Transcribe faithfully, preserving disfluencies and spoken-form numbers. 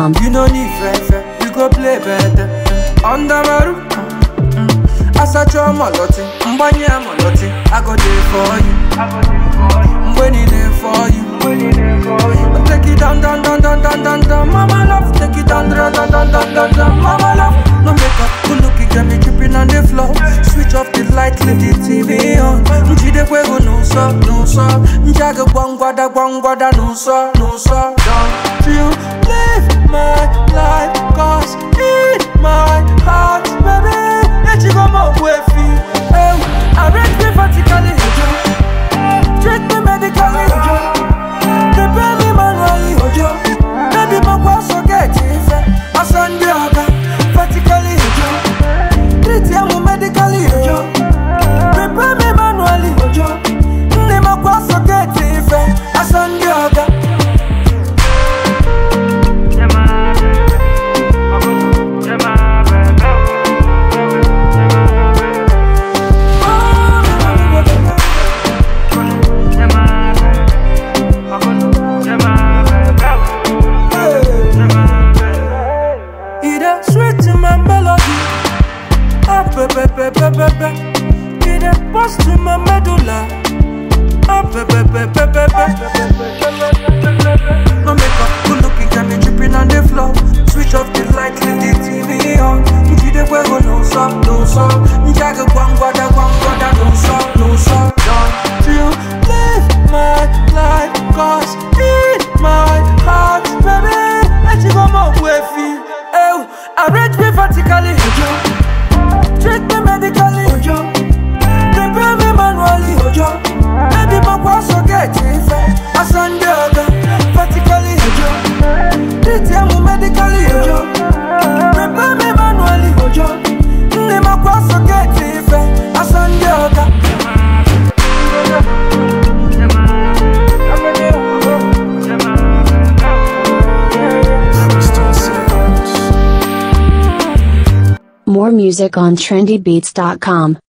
com. You no need fair, we go play better. Under my roof, as I draw my lottie, mbanye my lottie, I go there for you. I'm waiting there for you. Take it down, down, down, down, down, down, down, mama love. Take it down, down, down, down, down, down, down, mama love. No makeup, good looking, get me dripping on the floor. Switch off the light, leave the T V on. Njide kwego no so, no so. Njaga gwangwada, gwangwada, no so, no so. Don't you live my life, cause in my heart, baby, let you go more with me. Oh, I read me vertically, treat me medically, prepare me manually, baby, my boss will get it. I send you out vertically, treat you medically, prepare me manually, my boss will get it. I send you out. It a bust to my medulla. No makeup, good looking, got me dripping on the floor. Switch off the light, leave the T V on. Njide kwego no so, no so. Njaga gwangwada, gwangwada, no so, no so. Don't you live my life, cause in my heart, baby, let you go more with me. Oh, I reach me vertically. Treat me medically, prepare me manually, baby, my boss will get it. I send you out vertically, treat you medically, prepare me manually, my boss will get it. I send you out. More music on trendy beats dot com.